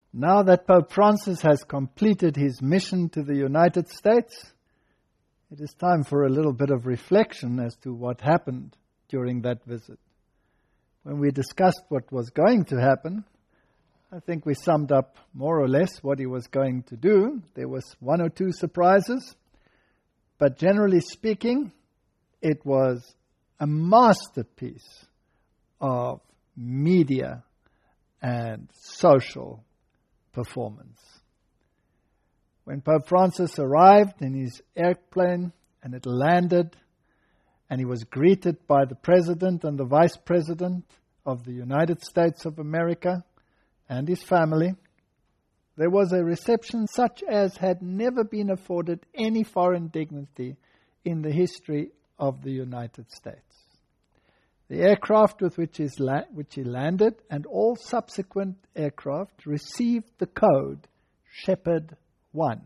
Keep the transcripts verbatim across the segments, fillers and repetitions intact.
Now that Pope Francis has completed his mission to the United States, it is time for a little bit of reflection as to what happened during that visit. When we discussed what was going to happen, I think we summed up more or less what he was going to do. There was one or two surprises, but generally speaking, it was a masterpiece of media and social performance. When Pope Francis arrived in his airplane and it landed, and he was greeted by the President and the Vice President of the United States of America and his family, there was a reception such as had never been afforded any foreign dignity in the history of the United States. The aircraft with which, is la- which he landed and all subsequent aircraft received the code Shepherd one.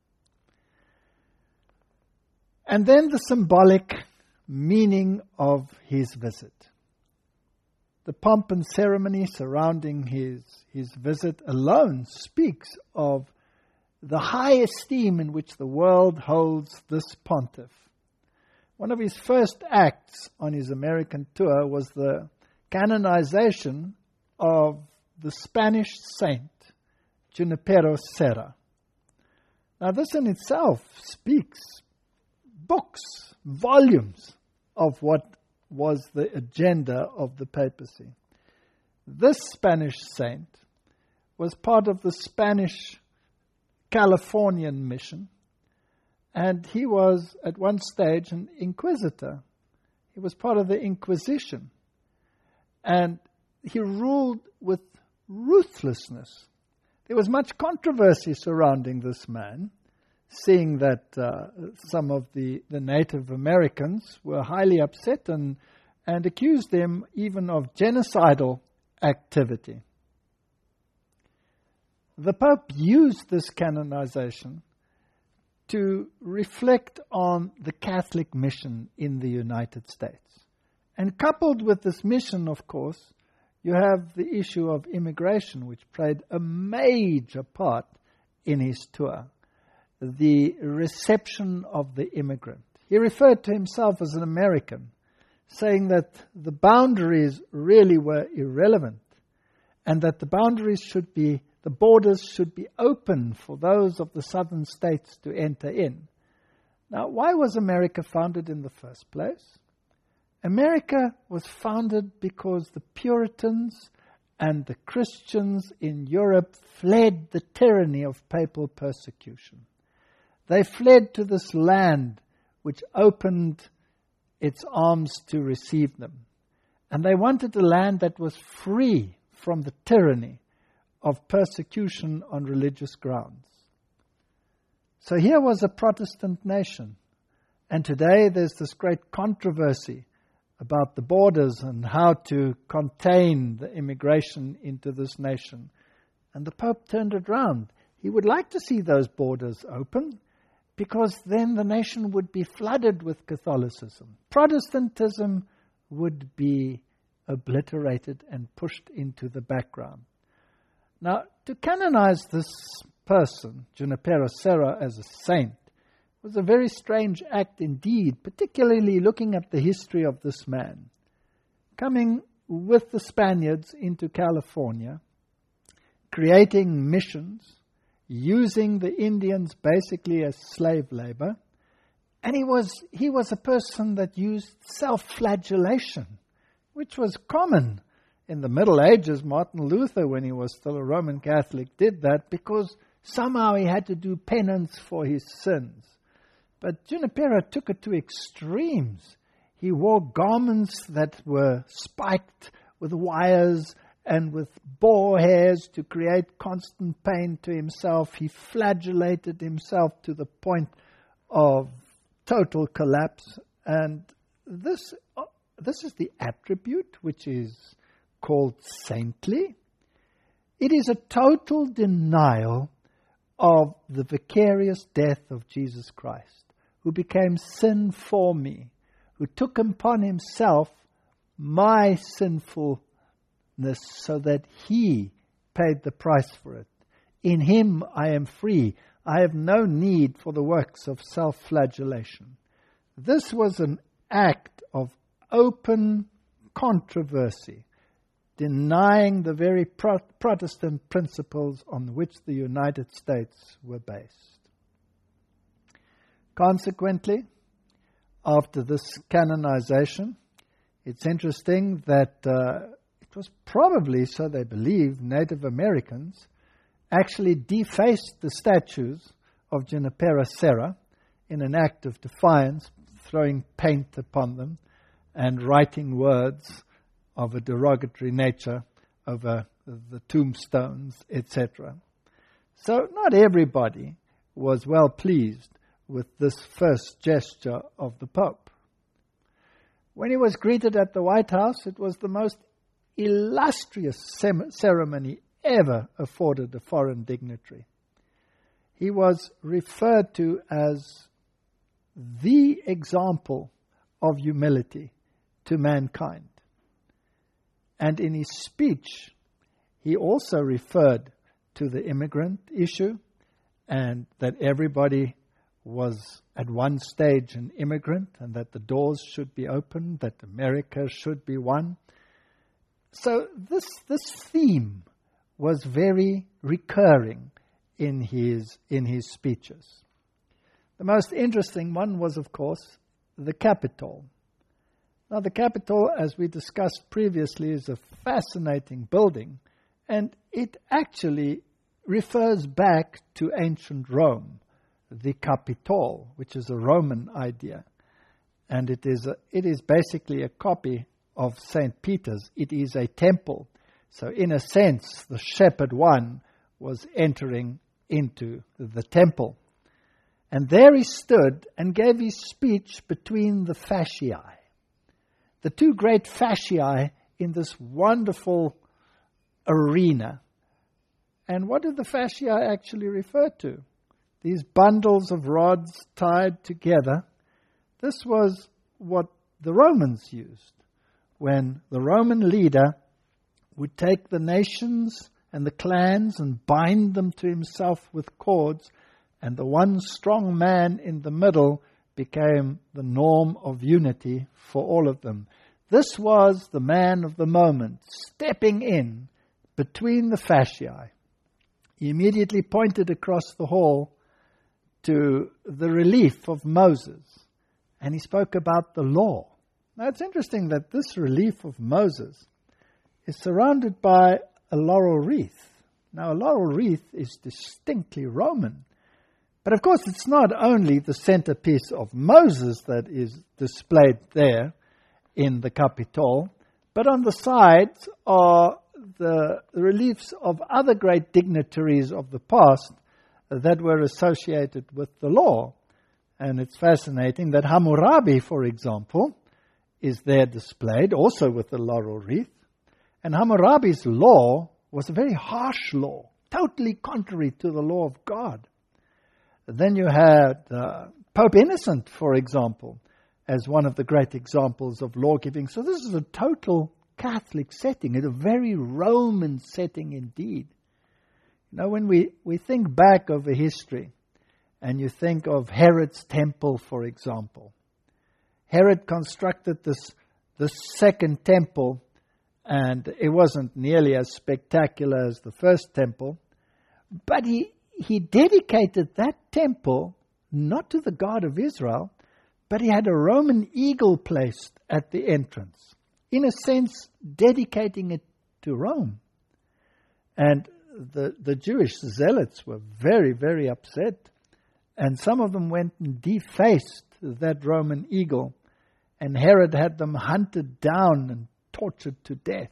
And then the symbolic meaning of his visit. The pomp and ceremony surrounding his, his visit alone speaks of the high esteem in which the world holds this pontiff. One of his first acts on his American tour was the canonization of the Spanish saint, Junipero Serra. Now this in itself speaks books, volumes of what was the agenda of the papacy. This Spanish saint was part of the Spanish Californian mission, and he was at one stage an inquisitor. He was part of the Inquisition, and he ruled with ruthlessness. There was much controversy surrounding this man, seeing that uh, some of the, the Native Americans were highly upset and, and accused them even of genocidal activity. The Pope used this canonization to reflect on the Catholic mission in the United States. And coupled with this mission, of course, you have the issue of immigration, which played a major part in his tour. The reception of the immigrant. He referred to himself as an American, saying that the boundaries really were irrelevant and that the boundaries should be, the borders should be open for those of the southern states to enter in. Now, why was America founded in the first place? America was founded because the Puritans and the Christians in Europe fled the tyranny of papal persecution. They fled to this land which opened its arms to receive them. And they wanted a land that was free from the tyranny of persecution on religious grounds. So here was a Protestant nation. And today there's this great controversy about the borders and how to contain the immigration into this nation. And the Pope turned it round. He would like to see those borders open, because then the nation would be flooded with Catholicism. Protestantism would be obliterated and pushed into the background. Now, to canonize this person, Junipero Serra, as a saint, was a very strange act indeed, particularly looking at the history of this man. Coming with the Spaniards into California, creating missions, using the Indians basically as slave labor. And he was he was a person that used self-flagellation, which was common in the Middle Ages. Martin Luther, when he was still a Roman Catholic, did that because somehow he had to do penance for his sins. But Junipero took it to extremes. He wore garments that were spiked with wires and with boar hairs to create constant pain to himself. He flagellated himself to the point of total collapse. And this, uh, this is the attribute which is called saintly. It is a total denial of the vicarious death of Jesus Christ, who became sin for me, who took upon himself my sinfulness so that he paid the price for it. In him I am free. I have no need for the works of self-flagellation. This was an act of open controversy, denying the very Pro- Protestant principles on which the United States were based. Consequently, after this canonization, it's interesting that uh, it was probably, so they believe, Native Americans actually defaced the statues of Junipero Serra in an act of defiance, throwing paint upon them and writing words of a derogatory nature over the tombstones, et cetera. So not everybody was well pleased with this first gesture of the Pope. When he was greeted at the White House, it was the most illustrious sem- ceremony ever afforded a foreign dignitary. He was referred to as the example of humility to mankind. And in his speech, he also referred to the immigrant issue and that everybody was at one stage an immigrant and that the doors should be opened, that America should be one. So this, this theme was very recurring in his, in his speeches. The most interesting one was, of course, the Capitol. Now, the Capitol, as we discussed previously, is a fascinating building, and it actually refers back to ancient Rome, the Capitol, which is a Roman idea. And it is a, it is basically a copy of Saint Peter's. It is a temple. So in a sense, the shepherd one was entering into the temple. And there he stood and gave his speech between the fasciae, the two great fasciae in this wonderful arena. And what did the fasciae actually refer to? These bundles of rods tied together. This was what the Romans used. When the Roman leader would take the nations and the clans and bind them to himself with cords, and the one strong man in the middle became the norm of unity for all of them. This was the man of the moment, stepping in between the fasciae. He immediately pointed across the hall to the relief of Moses, and he spoke about the law. Now it's interesting that this relief of Moses is surrounded by a laurel wreath. Now a laurel wreath is distinctly Roman, but of course it's not only the centerpiece of Moses that is displayed there in the Capitol, but on the sides are the reliefs of other great dignitaries of the past that were associated with the law. And it's fascinating that Hammurabi, for example, is there displayed, also with the laurel wreath. And Hammurabi's law was a very harsh law, totally contrary to the law of God. Then you had uh, Pope Innocent, for example, as one of the great examples of law-giving. So this is a total Catholic setting, a very Roman setting indeed. You know, when we, we think back over history, and you think of Herod's temple, for example. Herod constructed this, this second temple, and it wasn't nearly as spectacular as the first temple, but he, he dedicated that temple not to the God of Israel, but he had a Roman eagle placed at the entrance, in a sense dedicating it to Rome. And the, the Jewish zealots were very, very upset. And some of them went and defaced that Roman eagle. And Herod had them hunted down and tortured to death.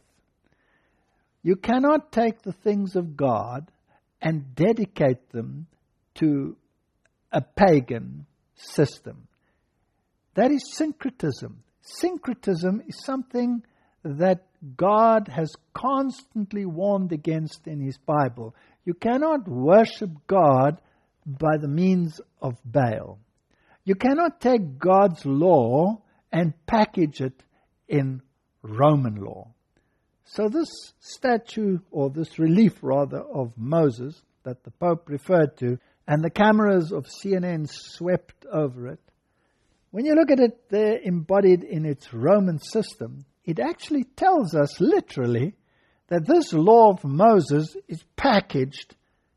You cannot take the things of God and dedicate them to a pagan system. That is syncretism. Syncretism is something that God has constantly warned against in His Bible. You cannot worship God by the means of Baal. You cannot take God's law and package it in Roman law. So this statue, or this relief rather, of Moses that the Pope referred to, and the cameras of C N N swept over it, when you look at it there embodied in its Roman system, it actually tells us literally that this law of Moses is packaged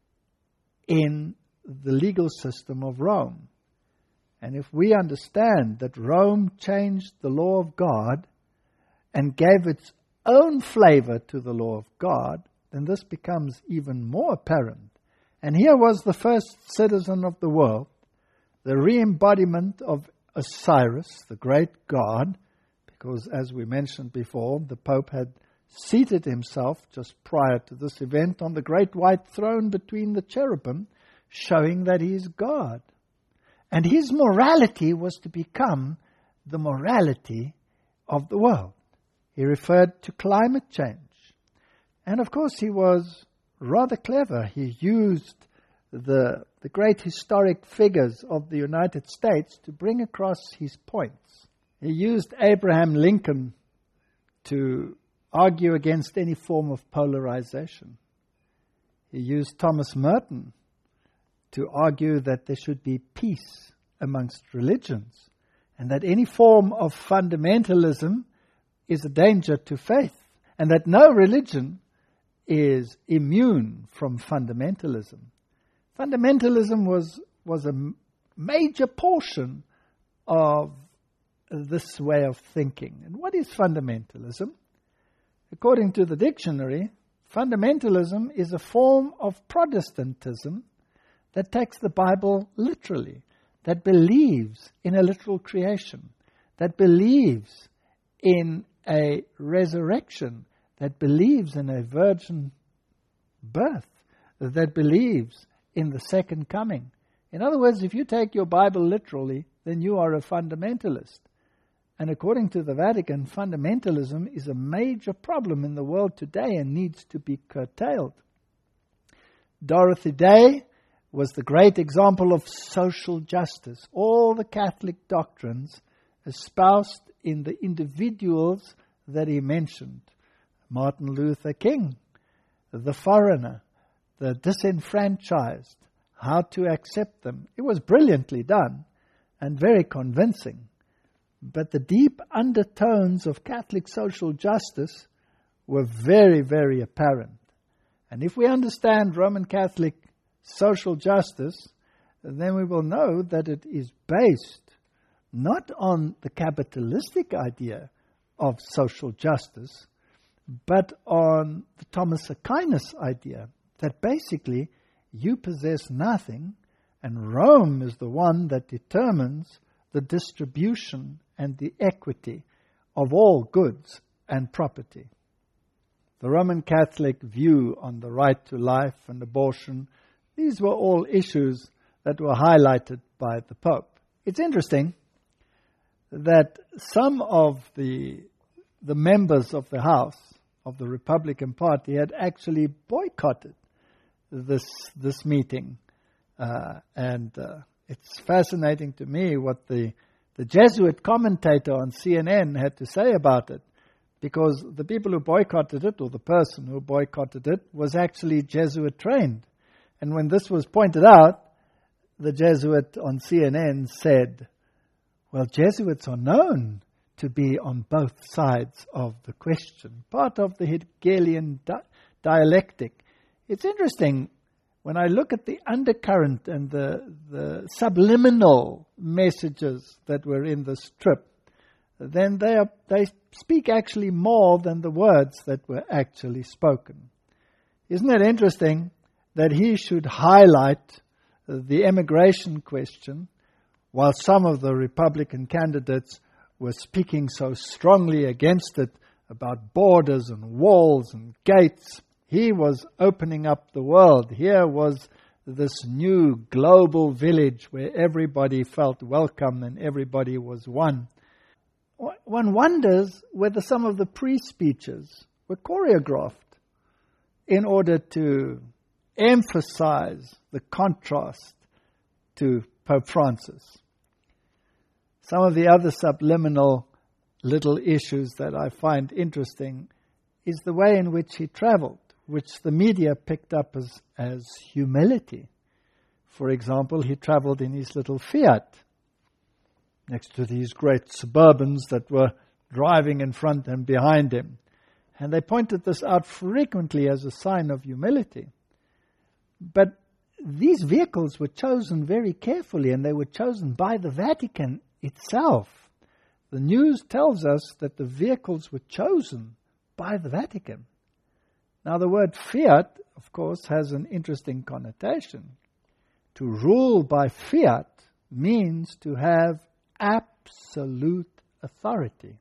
in the legal system of Rome. And if we understand that Rome changed the law of God and gave its own flavor to the law of God, then this becomes even more apparent. And here was the first citizen of the world, the re-embodiment of Osiris, the great god, because as we mentioned before, the Pope had seated himself just prior to this event on the great white throne between the cherubim, showing that he is God. And his morality was to become the morality of the world. He referred to climate change. And of course he was rather clever. He used the, the great historic figures of the United States to bring across his points. He used Abraham Lincoln to argue against any form of polarization. He used Thomas Merton to argue that there should be peace amongst religions and that any form of fundamentalism is a danger to faith and that no religion is immune from fundamentalism. Fundamentalism was, was a major portion of this way of thinking. And what is fundamentalism? According to the dictionary, fundamentalism is a form of Protestantism that takes the Bible literally, that believes in a literal creation, that believes in a resurrection, that believes in a virgin birth, that believes in the second coming. In other words, if you take your Bible literally, then you are a fundamentalist. And according to the Vatican, fundamentalism is a major problem in the world today and needs to be curtailed. Dorothy Day was the great example of social justice. All the Catholic doctrines espoused in the individuals that he mentioned. Martin Luther King, the foreigner, the disenfranchised, how to accept them. It was brilliantly done and very convincing. But the deep undertones of Catholic social justice were very, very apparent. And if we understand Roman Catholic social justice, then we will know that it is based not on the capitalistic idea of social justice, but on the Thomas Aquinas idea that basically you possess nothing and Rome is the one that determines the distribution and the equity of all goods and property. The Roman Catholic view on the right to life and abortion, these were all issues that were highlighted by the Pope. It's interesting that some of the, the members of the House of the Republican Party had actually boycotted this, this meeting. Uh, and uh, it's fascinating to me what the The Jesuit commentator on C N N had to say about it, because the people who boycotted it, or the person who boycotted it, was actually Jesuit trained. And when this was pointed out, the Jesuit on C N N said, well, Jesuits are known to be on both sides of the question, part of the Hegelian di- dialectic. It's interesting. When I look at the undercurrent and the, the subliminal messages that were in this trip, then they are, they speak actually more than the words that were actually spoken. Isn't it interesting that he should highlight the immigration question while some of the Republican candidates were speaking so strongly against it about borders and walls and gates? He was opening up the world. Here was this new global village where everybody felt welcome and everybody was one. One wonders whether some of the pre-speeches were choreographed in order to emphasize the contrast to Pope Francis. Some of the other subliminal little issues that I find interesting is the way in which he traveled. which the media picked up as, as humility. For example, he traveled in his little Fiat next to these great Suburbans that were driving in front and behind him. And they pointed this out frequently as a sign of humility. But these vehicles were chosen very carefully, and they were chosen by the Vatican itself. The news tells us that the vehicles were chosen by the Vatican. Now, the word fiat, of course, has an interesting connotation. To rule by fiat means to have absolute authority.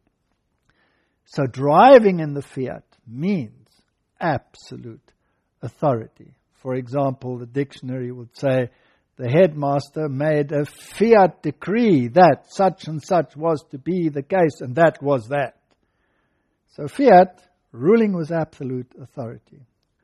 So driving in the Fiat means absolute authority. For example, the dictionary would say, the headmaster made a fiat decree that such and such was to be the case, and that was that. So fiat, ruling with absolute authority.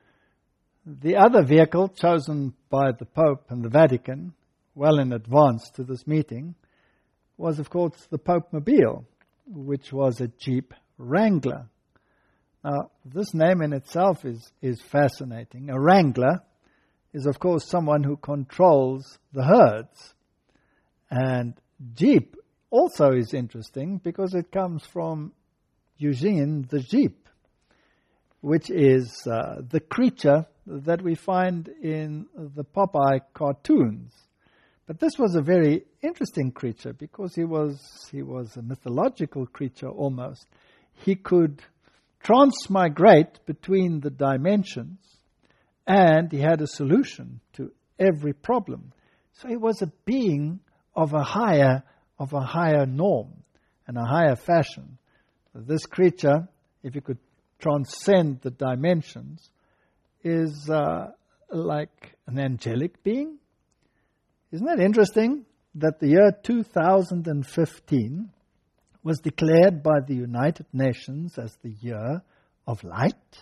The other vehicle chosen by the Pope and the Vatican, well in advance to this meeting, was of course the Pope-mobile, which was a Jeep Wrangler. Now, this name in itself is, is fascinating. A wrangler is, of course, someone who controls the herds. And Jeep also is interesting because it comes from Eugene the Jeep, which is uh, the creature that we find in the Popeye cartoons. But this was a very interesting creature because he was he was a mythological creature almost. He could transmigrate between the dimensions, and he had a solution to every problem. So he was a being of a higher of a higher norm and a higher fashion. This creature, if you could transcend the dimensions, is uh, like an angelic being. Isn't that interesting that the year two thousand fifteen was declared by the United Nations as the year of light?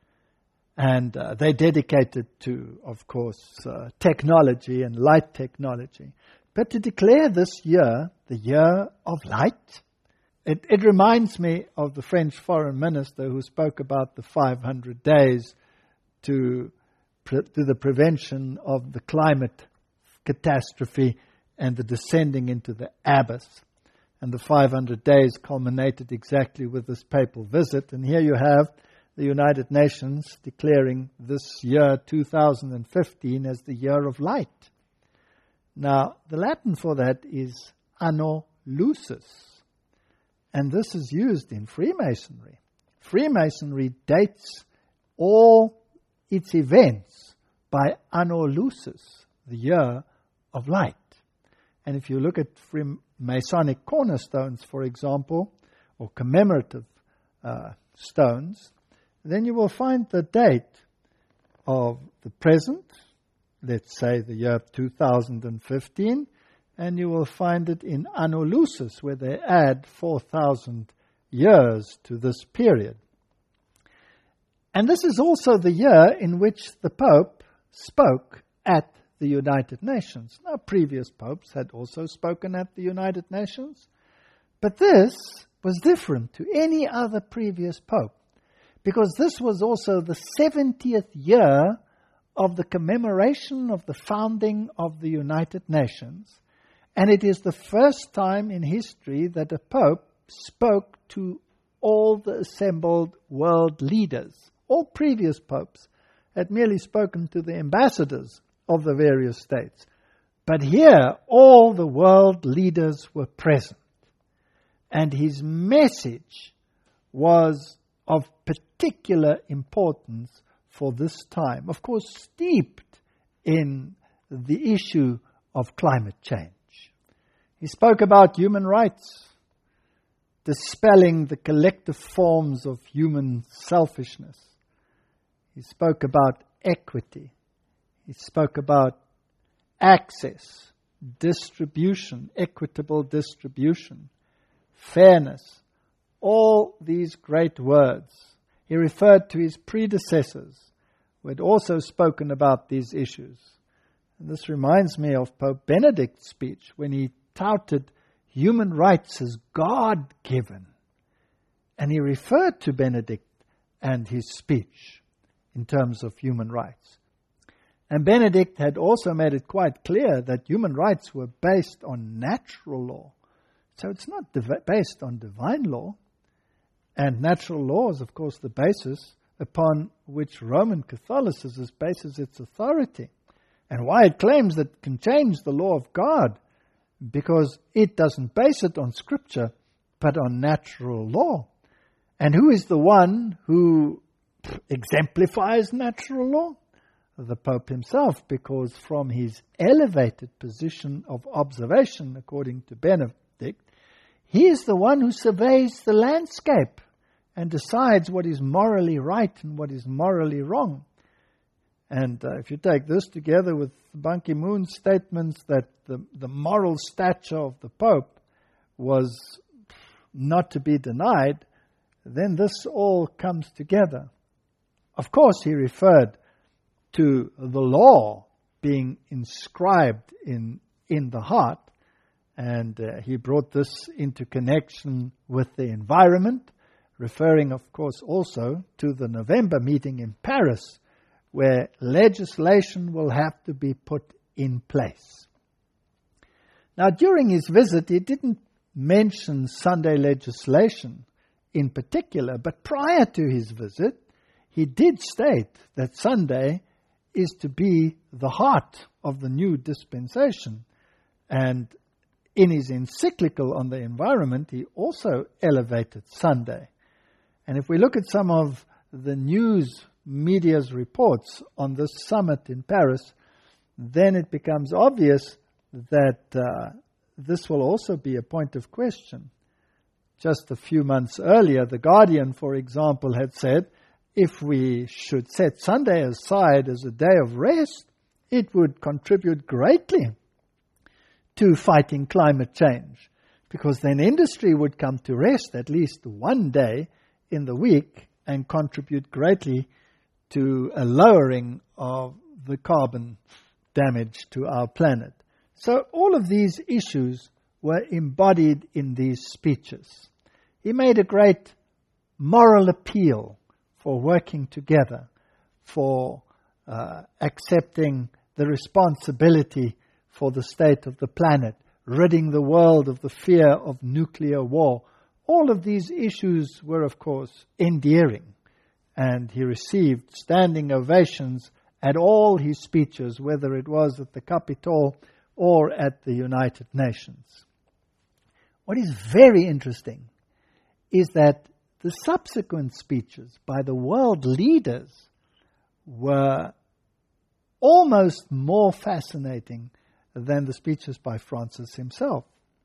And uh, they dedicated to, of course, uh, technology and light technology. But to declare this year the year of light, it, it reminds me of the French foreign minister who spoke about the five hundred days to, pre- to the prevention of the climate catastrophe and the descending into the abyss. And the five hundred days culminated exactly with this papal visit. And here you have the United Nations declaring this year two thousand fifteen as the year of light. Now, the Latin for that is Anno Lucis. And this is used in Freemasonry. Freemasonry dates all its events by Anno Lucis, the year of light. And if you look at Masonic cornerstones, for example, or commemorative uh, stones, then you will find the date of the present, let's say the year two thousand fifteen, and you will find it in Anno Lucis, where they add four thousand years to this period. And this is also the year in which the Pope spoke at the United Nations. Now, previous popes had also spoken at the United Nations, but this was different to any other previous pope, because this was also the seventieth year of the commemoration of the founding of the United Nations, and it is the first time in history that a pope spoke to all the assembled world leaders. All previous popes had merely spoken to the ambassadors of the various states. But here, all the world leaders were present. And his message was of particular importance for this time. Of course, steeped in the issue of climate change. He spoke about human rights, dispelling the collective forms of human selfishness. He spoke about equity. He spoke about access, distribution, equitable distribution, fairness, all these great words. He referred to his predecessors who had also spoken about these issues. And this reminds me of Pope Benedict's speech when he touted human rights as God-given. And he referred to Benedict and his speech in terms of human rights. And Benedict had also made it quite clear that human rights were based on natural law. So it's not div- based on divine law. And natural law is, of course, the basis upon which Roman Catholicism bases its authority. And why it claims that it can change the law of God, because it doesn't base it on Scripture, but on natural law. And who is the one who exemplifies natural law? The Pope himself, because from his elevated position of observation, according to Benedict, he is the one who surveys the landscape and decides what is morally right and what is morally wrong. And uh, if you take this together with Ban Ki-moon's statements that the, the moral stature of the Pope was not to be denied, then this all comes together. Of course, he referred to the law being inscribed in, in the heart, and uh, he brought this into connection with the environment, referring, of course, also to the November meeting in Paris, where legislation will have to be put in place. Now, during his visit, he didn't mention Sunday legislation in particular, but prior to his visit, he did state that Sunday is to be the heart of the new dispensation. And in his encyclical on the environment, he also elevated Sunday. And if we look at some of the news media's reports on this summit in Paris, then it becomes obvious that uh, this will also be a point of question. Just a few months earlier, The Guardian, for example, had said, if we should set Sunday aside as a day of rest, it would contribute greatly to fighting climate change, because then industry would come to rest at least one day in the week and contribute greatly to a lowering of the carbon damage to our planet. So all of these issues were embodied in these speeches. He made a great moral appeal for working together, for uh, accepting the responsibility for the state of the planet, ridding the world of the fear of nuclear war. All of these issues were, of course, endearing, and he received standing ovations at all his speeches, whether it was at the Capitol or at the United Nations. What is very interesting is that the subsequent speeches by the world leaders were almost more fascinating than the speeches by Francis himself.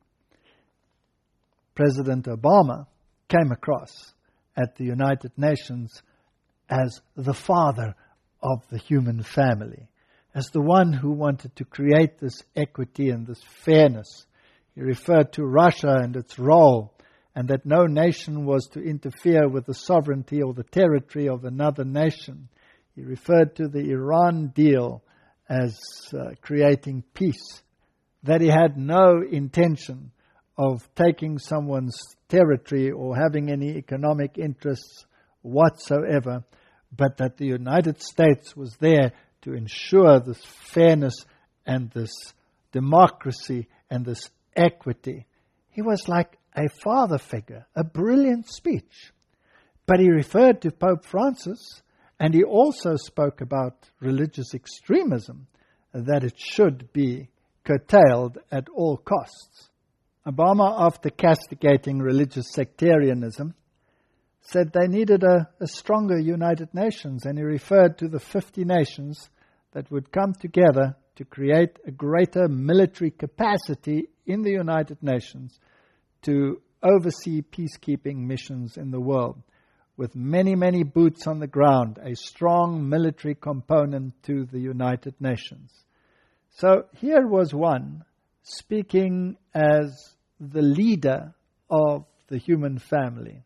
President Obama came across at the United Nations as the father of the human family, as the one who wanted to create this equity and this fairness. He referred to Russia and its role, and that no nation was to interfere with the sovereignty or the territory of another nation. He referred to the Iran deal as uh, creating peace, that he had no intention of taking someone's territory or having any economic interests whatsoever, but that the United States was there to ensure this fairness and this democracy and this equity. He was like a father figure, a brilliant speech. But he referred to Pope Francis, and he also spoke about religious extremism, that it should be curtailed at all costs. Obama, after castigating religious sectarianism, said they needed a, a stronger United Nations, and he referred to the fifty nations that would come together to create a greater military capacity in the United Nations to oversee peacekeeping missions in the world, with many, many boots on the ground, a strong military component to the United Nations. So here was one speaking as the leader of the human family.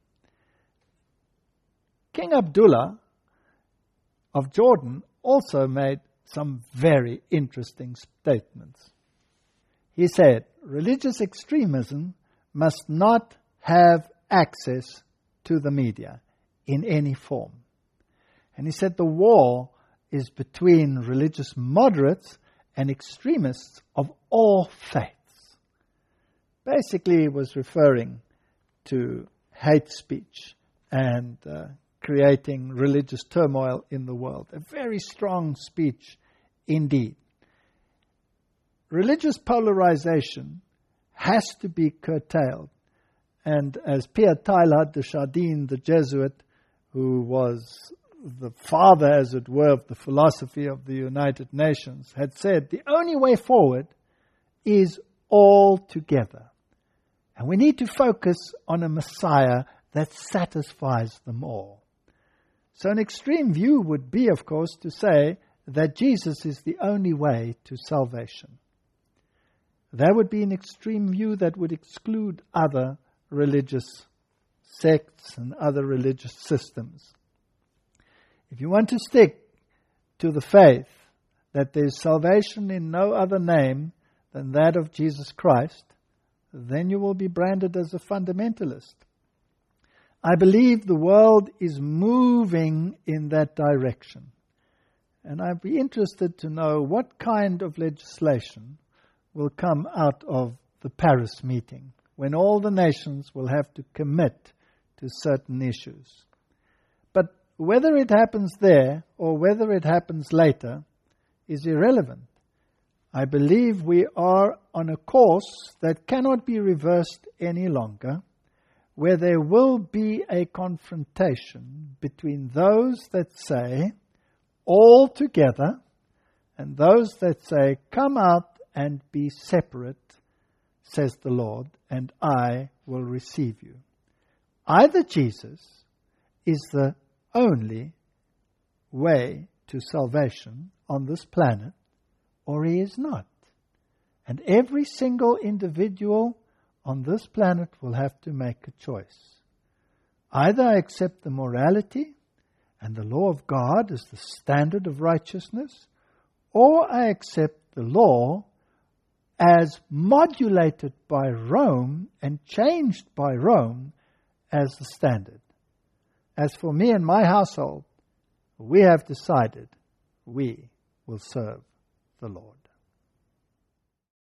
King Abdullah of Jordan also made some very interesting statements. He said, religious extremism must not have access to the media in any form. And he said the war is between religious moderates and extremists of all faiths. Basically, he was referring to hate speech and uh, creating religious turmoil in the world. A very strong speech indeed. Religious polarization has to be curtailed. And as Pierre Teilhard de Chardin, the Jesuit, who was the father, as it were, of the philosophy of the United Nations, had said, the only way forward is all together. And we need to focus on a Messiah that satisfies them all. So an extreme view would be, of course, to say that Jesus is the only way to salvation. That would be an extreme view that would exclude other religious sects and other religious systems. If you want to stick to the faith that there is salvation in no other name than that of Jesus Christ, then you will be branded as a fundamentalist. I believe the world is moving in that direction. And I'd be interested to know what kind of legislation will come out of the Paris meeting, when all the nations will have to commit to certain issues. But whether it happens there or whether it happens later is irrelevant. I believe we are on a course that cannot be reversed any longer, where there will be a confrontation between those that say, all together, and those that say, come out and be separate, says the Lord, and I will receive you. Either Jesus is the only way to salvation on this planet, or he is not. And every single individual on this planet will have to make a choice. Either I accept the morality and the law of God as the standard of righteousness, or I accept the law as modulated by Rome and changed by Rome as the standard. As for me and my household, we have decided we will serve the Lord.